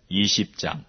20장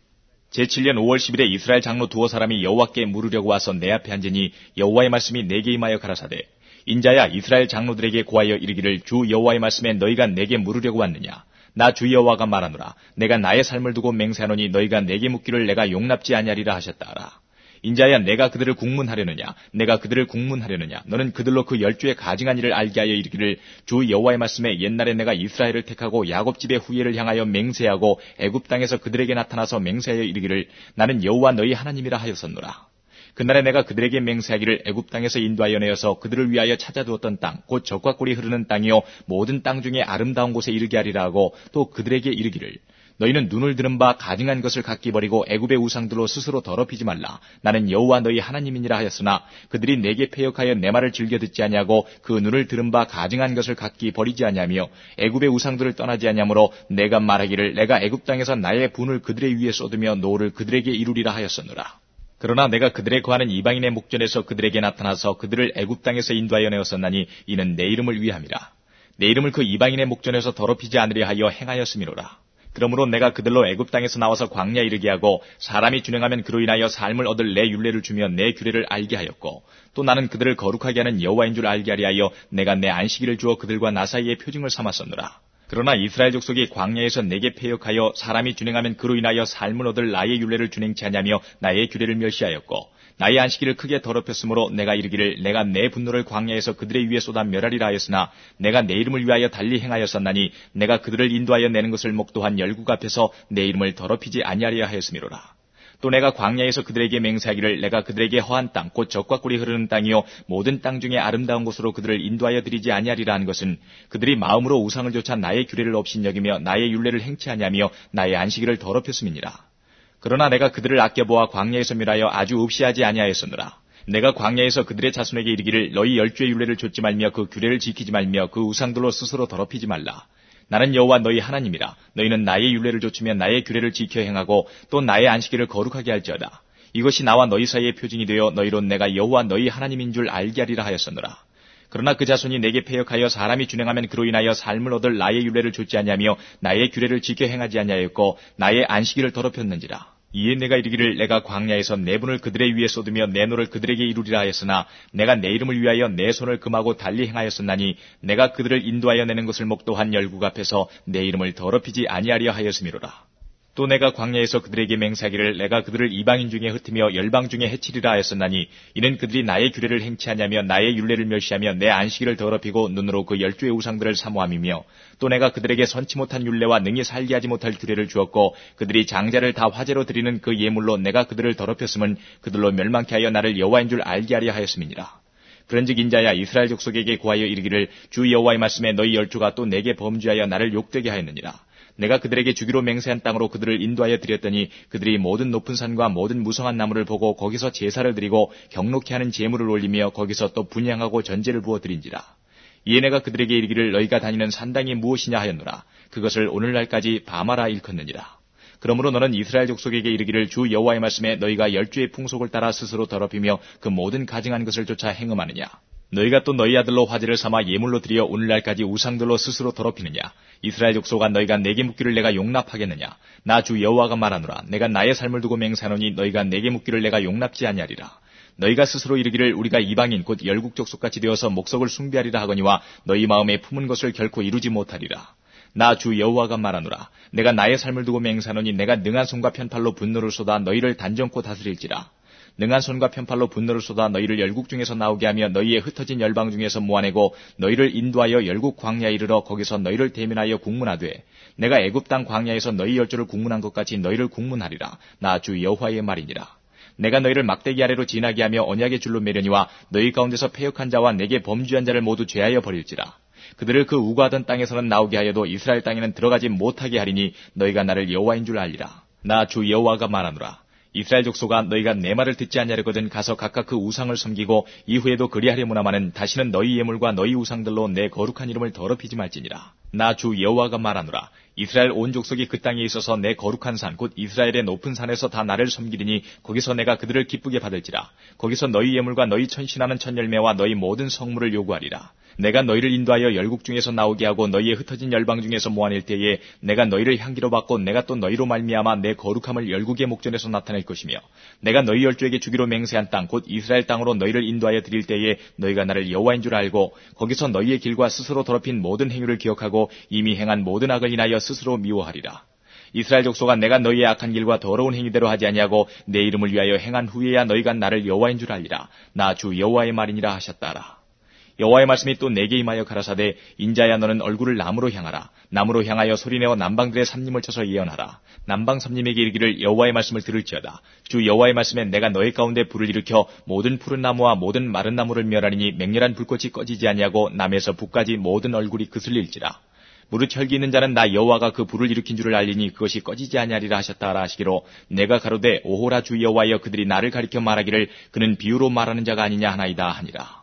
제7년 5월 10일에 이스라엘 장로 두어 사람이 여호와께 물으려고 와서 내 앞에 앉으니 여호와의 말씀이 내게 임하여 가라사대 인자야 이스라엘 장로들에게 고하여 이르기를 주 여호와의 말씀에 너희가 내게 물으려고 왔느냐 나 주 여호와가 말하노라 내가 나의 삶을 두고 맹세하노니 너희가 내게 묻기를 내가 용납지 아니하리라 하셨다라. 인자야 내가 그들을 국문하려느냐 내가 그들을 국문하려느냐 너는 그들로 그 열조의 가증한 일을 알게 하여 이르기를 주 여호와의 말씀에 옛날에 내가 이스라엘을 택하고 야곱 집의 후예를 향하여 맹세하고 애굽 땅에서 그들에게 나타나서 맹세하여 이르기를 나는 여호와 너희 하나님이라 하였었노라. 그날에 내가 그들에게 맹세하기를 애굽 땅에서 인도하여 내어서 그들을 위하여 찾아두었던 땅 곧 젖과 꿀이 흐르는 땅이요 모든 땅 중에 아름다운 곳에 이르게 하리라 하고 또 그들에게 이르기를 너희는 눈을 들은 바 가증한 것을 각기 버리고 애굽의 우상들로 스스로 더럽히지 말라. 나는 여호와 너희 하나님이니라 하였으나 그들이 내게 패역하여 내 말을 즐겨 듣지 아니하고 그 눈을 들은 바 가증한 것을 각기 버리지 아니하며 애굽의 우상들을 떠나지 아니하므로 내가 말하기를 내가 애굽 땅에서 나의 분을 그들의 위에 쏟으며 노를 그들에게 이루리라 하였었노라. 그러나 내가 그들의 거하는 이방인의 목전에서 그들에게 나타나서 그들을 애굽 땅에서 인도하여 내었었나니 이는 내 이름을 위함이라. 내 이름을 그 이방인의 목전에서 더럽히지 않으려 하여 행하였음이로라. 그러므로 내가 그들로 애굽 땅에서 나와서 광야에 이르게 하고 사람이 준행하면 그로 인하여 삶을 얻을 내 율례를 주며 내 규례를 알게 하였고 또 나는 그들을 거룩하게 하는 여호와인 줄 알게 하려 하여 내가 내 안식일을 주어 그들과 나 사이의 표징을 삼았었노라. 그러나 이스라엘 족속이 광야에서 내게 패역하여 사람이 준행하면 그로 인하여 삶을 얻을 나의 율례를 준행치 아니하며 나의 규례를 멸시하였고 나의 안식일을 크게 더럽혔으므로 내가 이르기를 내가 내 분노를 광야에서 그들의 위에 쏟아 멸하리라 하였으나 내가 내 이름을 위하여 달리 행하였었나니 내가 그들을 인도하여 내는 것을 목도한 열국 앞에서 내 이름을 더럽히지 아니하리라 하였음이로라. 또 내가 광야에서 그들에게 맹세하기를 내가 그들에게 허한 땅 곧 젖과 꿀이 흐르는 땅이요 모든 땅 중에 아름다운 곳으로 그들을 인도하여 드리지 아니하리라 한 것은 그들이 마음으로 우상을 좇아 나의 규례를 업신여기며 나의 율례를 행치 아니하며 나의 안식일을 더럽혔음이니라. 그러나 내가 그들을 아껴보아 광야에서 멸하여 아주 없이하지 아니하였으므라. 내가 광야에서 그들의 자손에게 이르기를 너희 열주의 율례를 좇지 말며 그 규례를 지키지 말며 그 우상들로 스스로 더럽히지 말라. 나는 여호와 너희 하나님이라. 너희는 나의 율례를 좇으며 나의 규례를 지켜 행하고 또 나의 안식일을 거룩하게 할지어다. 이것이 나와 너희 사이의 표징이 되어 너희로 내가 여호와 너희 하나님인 줄 알게 하리라 하였으므라. 그러나 그 자손이 내게 패역하여 사람이 준행하면 그로 인하여 삶을 얻을 나의 율례를 좇지 아니하며 나의 규례를 지켜 행하지 아니하였고 나의 안식일을 더럽혔는지라. 이에 내가 이르기를 내가 광야에서 내 분을 그들의 위에 쏟으며 내 노를 그들에게 이루리라 하였으나 내가 내 이름을 위하여 내 손을 금하고 달리 행하였었나니 내가 그들을 인도하여 내는 것을 목도한 열국 앞에서 내 이름을 더럽히지 아니하려 하였음이로라. 또 내가 광야에서 그들에게 맹세하기를 내가 그들을 이방인 중에 흩으며 열방 중에 해치리라 하였었나니 이는 그들이 나의 규례를 행치 아니하며 나의 율례를 멸시하며 내 안식일을 더럽히고 눈으로 그 열주의 우상들을 사모함이며 또 내가 그들에게 선치 못한 율례와 능히 살게 하지 못할 규례를 주었고 그들이 장자를 다 화제로 드리는 그 예물로 내가 그들을 더럽혔음은 그들로 멸망케 하여 나를 여호와인 줄 알게 하려 하였음이니라. 그런즉 인자야 이스라엘 족속에게 고하여 이르기를 주 여호와의 말씀에 너희 열조가 또 내게 범죄하여 나를 욕되게 하였느니라. 내가 그들에게 주기로 맹세한 땅으로 그들을 인도하여 드렸더니 그들이 모든 높은 산과 모든 무성한 나무를 보고 거기서 제사를 드리고 경록케 하는 제물을 올리며 거기서 또 분향하고 전제를 부어 드린지라. 이에 내가 그들에게 이르기를 너희가 다니는 산당이 무엇이냐 하였노라. 그것을 오늘날까지 바마라 일컫느니라. 그러므로 너는 이스라엘 족속에게 이르기를 주 여호와의 말씀에 너희가 열주의 풍속을 따라 스스로 더럽히며 그 모든 가증한 것을 쫓아 행음하느냐. 너희가 또 너희 아들로 화제를 삼아 예물로 드려 오늘날까지 우상들로 스스로 더럽히느냐. 이스라엘 족속아 너희가 내게 묻기를 내가 용납하겠느냐. 나 주 여호와가 말하노라. 내가 나의 삶을 두고 맹세하노니 너희가 내게 묻기를 내가 용납지 아니하리라. 너희가 스스로 이르기를 우리가 이방인 곧 열국 족속같이 되어서 목석을 숭배하리라 하거니와 너희 마음에 품은 것을 결코 이루지 못하리라. 나 주 여호와가 말하노라. 내가 나의 삶을 두고 맹세하노니 내가 능한 손과 편팔로 분노를 쏟아 너희를 단정코 다스릴지라. 능한 손과 편팔로 분노를 쏟아 너희를 열국 중에서 나오게 하며 너희의 흩어진 열방 중에서 모아내고 너희를 인도하여 열국 광야에 이르러 거기서 너희를 대면하여 국문하되 내가 애굽 땅 광야에서 너희 열조를 국문한 것 같이 너희를 국문하리라. 나 주 여호와의 말이니라. 내가 너희를 막대기 아래로 지나게 하며 언약의 줄로 매려니와 너희 가운데서 패역한 자와 내게 범죄한 자를 모두 제하여 버릴지라. 그들을 그 우고하던 땅에서는 나오게 하여도 이스라엘 땅에는 들어가지 못하게 하리니 너희가 나를 여호와인 줄 알리라. 나 주 여호와가 말하노라. 이스라엘 족속아 너희가 내 말을 듣지 아니하려거든 가서 각각 그 우상을 섬기고 이후에도 그리하려무나마는 다시는 너희 예물과 너희 우상들로 내 거룩한 이름을 더럽히지 말지니라. 나 주 여호와가 말하노라. 이스라엘 온 족속이 그 땅에 있어서 내 거룩한 산 곧 이스라엘의 높은 산에서 다 나를 섬기리니 거기서 내가 그들을 기쁘게 받을지라. 거기서 너희 예물과 너희 천신하는 첫 열매와 너희 모든 성물을 요구하리라. 내가 너희를 인도하여 열국 중에서 나오게 하고 너희의 흩어진 열방 중에서 모아낼 때에 내가 너희를 향기로 받고 내가 또 너희로 말미암아 내 거룩함을 열국의 목전에서 나타낼 것이며 내가 너희 열조에게 주기로 맹세한 땅 곧 이스라엘 땅으로 너희를 인도하여 드릴 때에 너희가 나를 여호와인 줄 알고 거기서 너희의 길과 스스로 더럽힌 모든 행위를 기억하고 이미 행한 모든 악을 인하여 스스로 미워하리라. 이스라엘 족속아 내가 너희의 악한 길과 더러운 행위대로 하지 아니하고 내 이름을 위하여 행한 후에야 너희가 나를 여호와인 줄 알리라. 나 주 여호와의 말이니라 하셨다라. 여호와의 말씀이 또 내게 임하여 가라사대 인자야 너는 얼굴을 남으로 향하라. 남으로 향하여 소리내어 남방들의 삼림을 쳐서 예언하라. 남방 삼림에게 이르기를 여호와의 말씀을 들을지어다. 주 여호와의 말씀에 내가 너희 가운데 불을 일으켜 모든 푸른 나무와 모든 마른 나무를 멸하리니 맹렬한 불꽃이 꺼지지 아니하고 남에서 북까지 모든 얼굴이 그슬릴지라. 무릇 혈기 있는 자는 나 여호와가 그 불을 일으킨 줄을 알리니 그것이 꺼지지 아니하리라 하셨다라 하시기로 내가 가로되 오호라 주 여호와여 그들이 나를 가리켜 말하기를 그는 비유로 말하는 자가 아니냐 하나이다 하니라.